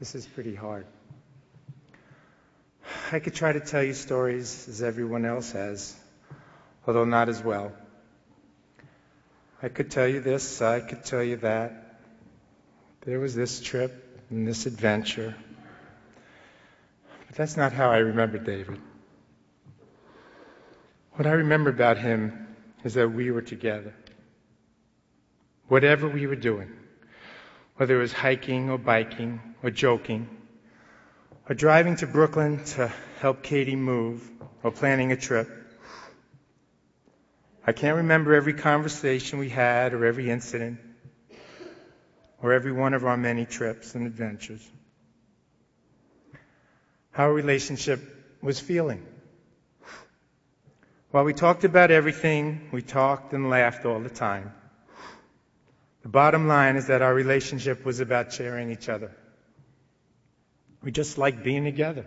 This is pretty hard. I could try to tell you stories as everyone else has, although not as well. I could tell you this, I could tell you that. There was this trip and this adventure. But that's not how I remember David. What I remember about him is that we were together. Whatever we were doing, whether it was hiking or biking or joking, or driving to Brooklyn to help Katie move, or planning a trip. I can't remember every conversation we had or every incident or every one of our many trips and adventures. How our relationship was feeling. While we talked about everything, we talked and laughed all the time. The bottom line is that our relationship was about sharing each other. We just liked being together.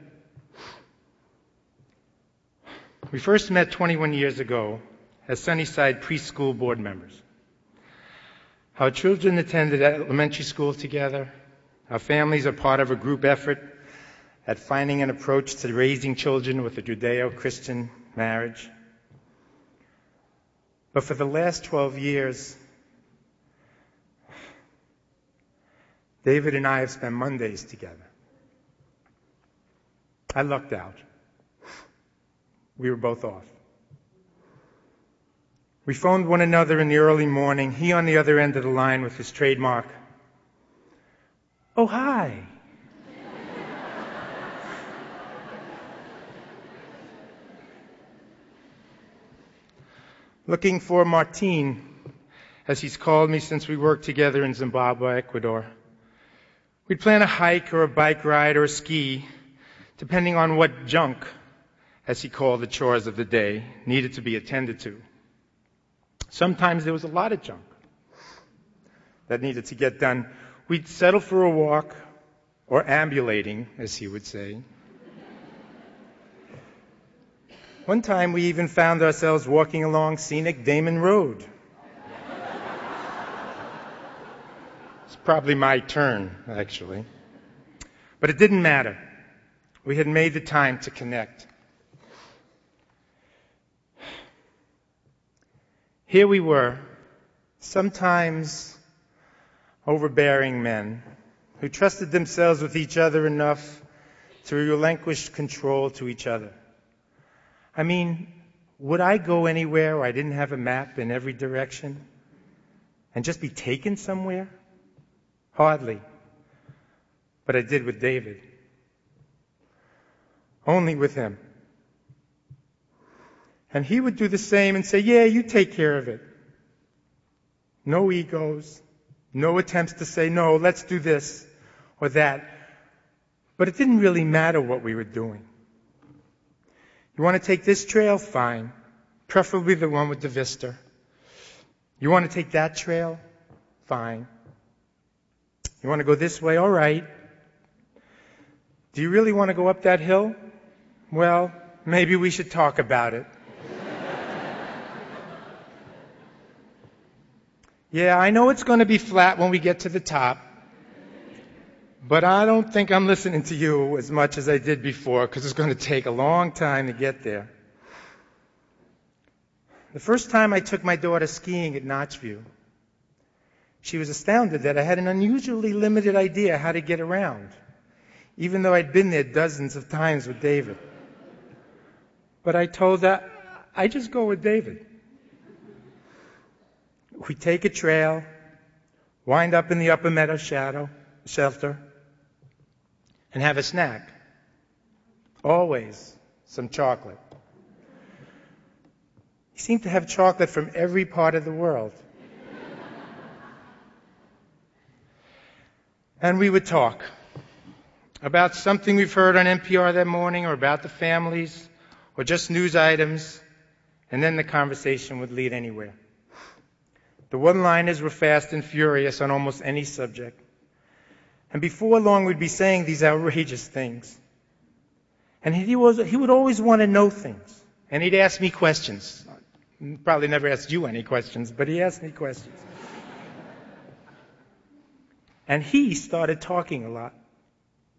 We first met 21 years ago as Sunnyside preschool board members. Our children attended elementary school together. Our families are part of a group effort at finding an approach to raising children with a Judeo-Christian marriage. But for the last 12 years, David and I have spent Mondays together. I lucked out. We were both off. We phoned one another in the early morning, he on the other end of the line with his trademark, "Oh, hi." Looking for Martin, as he's called me since we worked together in Zimbabwe, Ecuador. We'd plan a hike or a bike ride or a ski, depending on what junk, as he called the chores of the day, needed to be attended to. Sometimes there was a lot of junk that needed to get done. We'd settle for a walk, or ambulating, as he would say. One time we even found ourselves walking along scenic Damon Road. It's probably my turn, actually. But it didn't matter. We had made the time to connect. Here we were, sometimes overbearing men who trusted themselves with each other enough to relinquish control to each other. I mean, would I go anywhere where I didn't have a map in every direction and just be taken somewhere? Hardly. But I did with David. Only with him. And he would do the same and say, "Yeah, you take care of it." No egos, no attempts to say, "No, let's do this or that." But it didn't really matter what we were doing. You want to take this trail? Fine. Preferably the one with the vista. You want to take that trail? Fine. You want to go this way? All right. Do you really want to go up that hill? Well, maybe we should talk about it. Yeah, I know it's going to be flat when we get to the top, but I don't think I'm listening to you as much as I did before because it's going to take a long time to get there. The first time I took my daughter skiing at Notchview, she was astounded that I had an unusually limited idea how to get around, even though I'd been there dozens of times with David. But I told her, I just go with David. We take a trail, wind up in the Upper Meadow shelter, and have a snack. Always some chocolate. You seem to have chocolate from every part of the world. And we would talk about something we've heard on NPR that morning, or about the families, or just news items, and then the conversation would lead anywhere. The one-liners were fast and furious on almost any subject. And before long, we'd be saying these outrageous things. And he would always want to know things. And he'd ask me questions. Probably never asked you any questions, but he asked me questions. And he started talking a lot.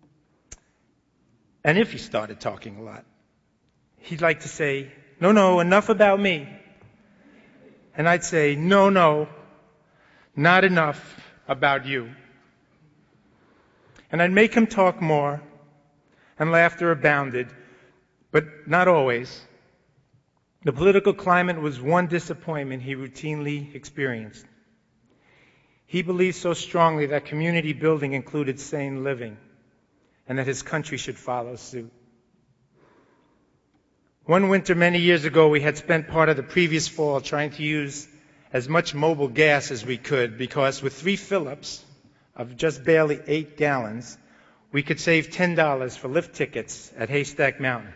And if he started talking a lot, he'd like to say, no, enough about me. And I'd say, no, not enough about you. And I'd make him talk more, and laughter abounded, but not always. The political climate was one disappointment he routinely experienced. He believed so strongly that community building included sane living, and that his country should follow suit. One winter many years ago, we had spent part of the previous fall trying to use as much mobile gas as we could, because with 3 fill-ups of just barely 8 gallons, we could save $10 for lift tickets at Haystack Mountain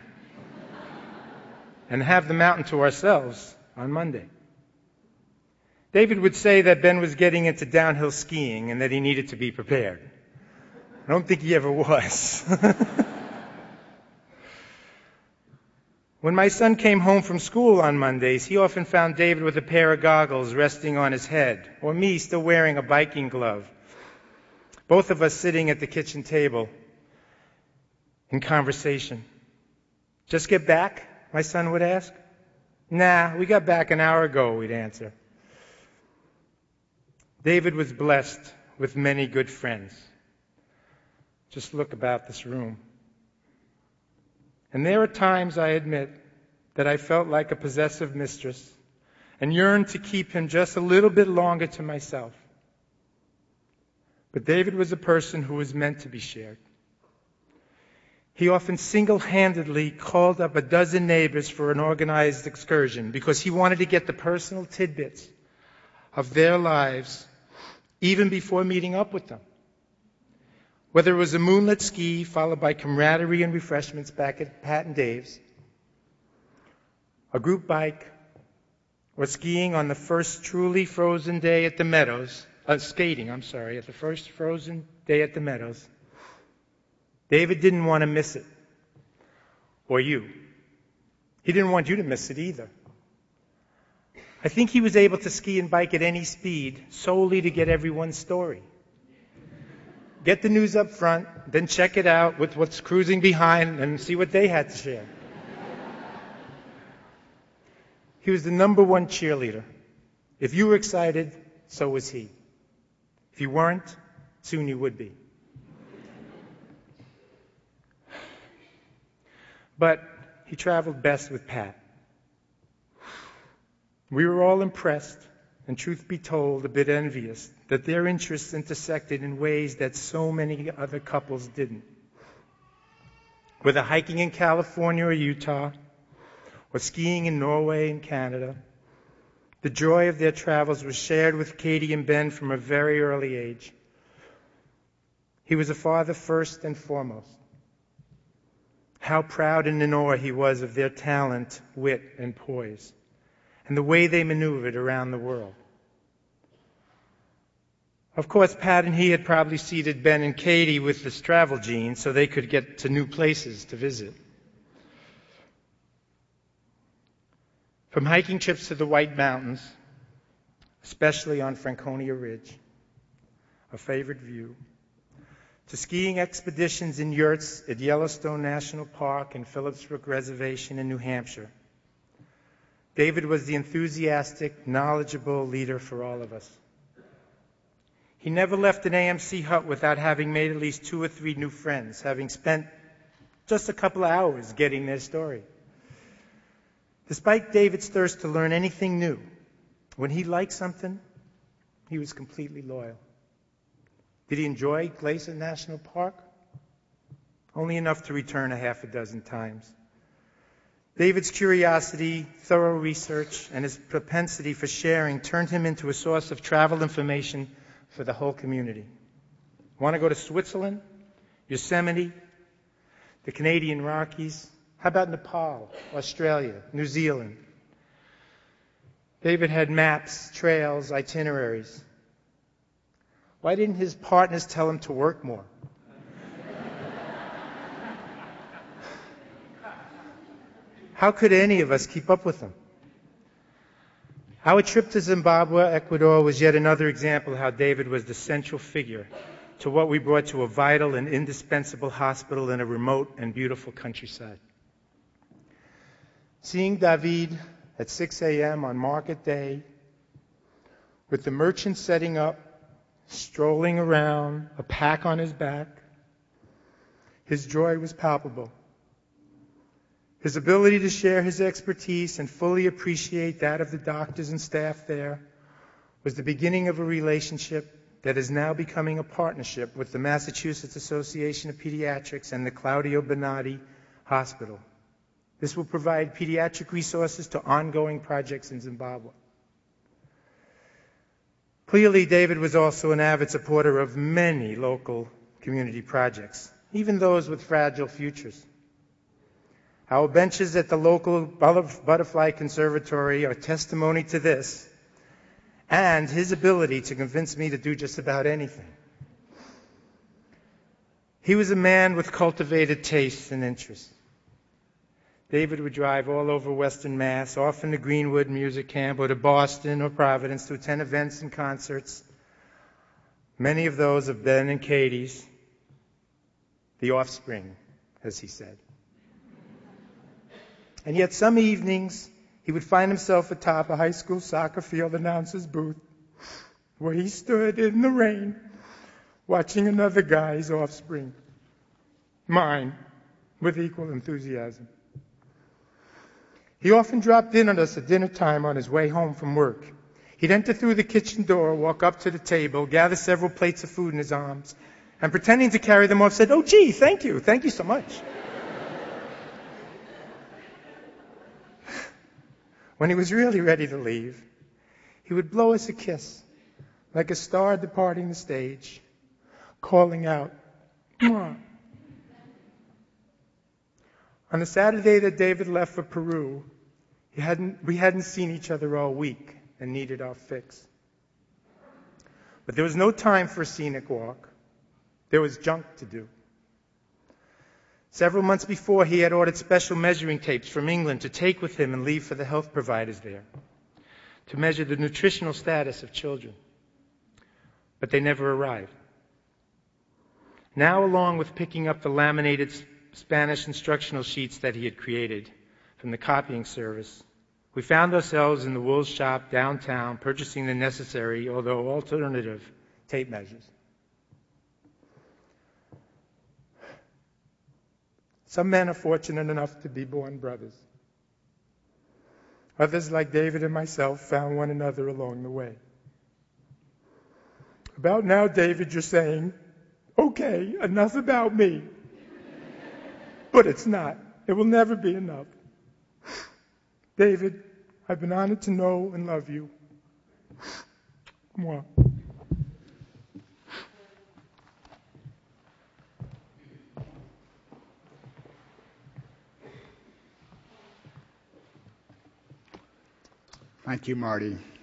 and have the mountain to ourselves on Monday. David would say that Ben was getting into downhill skiing and that he needed to be prepared. I don't think he ever was. When my son came home from school on Mondays, he often found David with a pair of goggles resting on his head, or me still wearing a biking glove, both of us sitting at the kitchen table in conversation. Just get back? My son would ask. Nah, we got back an hour ago, we'd answer. David was blessed with many good friends. Just look about this room. And there are times, I admit, that I felt like a possessive mistress and yearned to keep him just a little bit longer to myself. But David was a person who was meant to be shared. He often single-handedly called up a dozen neighbors for an organized excursion because he wanted to get the personal tidbits of their lives even before meeting up with them. Whether it was a moonlit ski followed by camaraderie and refreshments back at Pat and Dave's, a group bike, or skiing on the first truly frozen day at the Meadows, at the first frozen day at the Meadows, David didn't want to miss it. Or you. He didn't want you to miss it either. I think he was able to ski and bike at any speed solely to get everyone's story. Get the news up front, then check it out with what's cruising behind and see what they had to share. He was the number one cheerleader. If you were excited, so was he. If you weren't, soon you would be. But he traveled best with Pat. We were all impressed, and truth be told, a bit envious, that their interests intersected in ways that so many other couples didn't. Whether hiking in California or Utah, or skiing in Norway and Canada, the joy of their travels was shared with Katie and Ben from a very early age. He was a father first and foremost. How proud and in awe he was of their talent, wit, and poise, and the way they maneuvered around the world. Of course, Pat and he had probably seeded Ben and Katie with this travel gene so they could get to new places to visit. From hiking trips to the White Mountains, especially on Franconia Ridge, a favorite view, to skiing expeditions in yurts at Yellowstone National Park and Phillips Brook Reservation in New Hampshire, David was the enthusiastic, knowledgeable leader for all of us. He never left an AMC hut without having made at least 2 or 3 new friends, having spent just a couple of hours getting their story. Despite David's thirst to learn anything new, when he liked something, he was completely loyal. Did he enjoy Glacier National Park? Only enough to return a half a dozen times. David's curiosity, thorough research, and his propensity for sharing turned him into a source of travel information for the whole community. Want to go to Switzerland, Yosemite, the Canadian Rockies? How about Nepal, Australia, New Zealand? David had maps, trails, itineraries. Why didn't his partners tell him to work more? How could any of us keep up with him? Our trip to Zimbabwe, Ecuador, was yet another example of how David was the central figure to what we brought to a vital and indispensable hospital in a remote and beautiful countryside. Seeing David at 6 a.m. on market day, with the merchant setting up, strolling around, a pack on his back, his joy was palpable. His ability to share his expertise and fully appreciate that of the doctors and staff there was the beginning of a relationship that is now becoming a partnership with the Massachusetts Association of Pediatrics and the Claudio Bonatti Hospital. This will provide pediatric resources to ongoing projects in Zimbabwe. Clearly, David was also an avid supporter of many local community projects, even those with fragile futures. Our benches at the local Butterfly Conservatory are testimony to this, and his ability to convince me to do just about anything. He was a man with cultivated tastes and interests. David would drive all over Western Mass, often to Greenwood Music Camp or to Boston or Providence to attend events and concerts, many of those of Ben and Katie's, the offspring, as he said. And yet some evenings, he would find himself atop a high school soccer field announcer's booth, where he stood in the rain, watching another guy's offspring, mine, with equal enthusiasm. He often dropped in on us at dinner time on his way home from work. He'd enter through the kitchen door, walk up to the table, gather several plates of food in his arms, and pretending to carry them off, said, "Oh, gee, thank you so much." When he was really ready to leave, he would blow us a kiss, like a star departing the stage, calling out, "Mwah." On the Saturday that David left for Peru, we hadn't seen each other all week and needed our fix. But there was no time for a scenic walk. There was junk to do. Several months before, he had ordered special measuring tapes from England to take with him and leave for the health providers there, to measure the nutritional status of children. But they never arrived. Now, along with picking up the laminated Spanish instructional sheets that he had created from the copying service, we found ourselves in the wool shop downtown purchasing the necessary, although alternative, tape measures. Some men are fortunate enough to be born brothers. Others, like David and myself, found one another along the way. About now, David, you're saying, "Okay, enough about me." But it's not. It will never be enough. David, I've been honored to know and love you. Mwah. Thank you, Marty.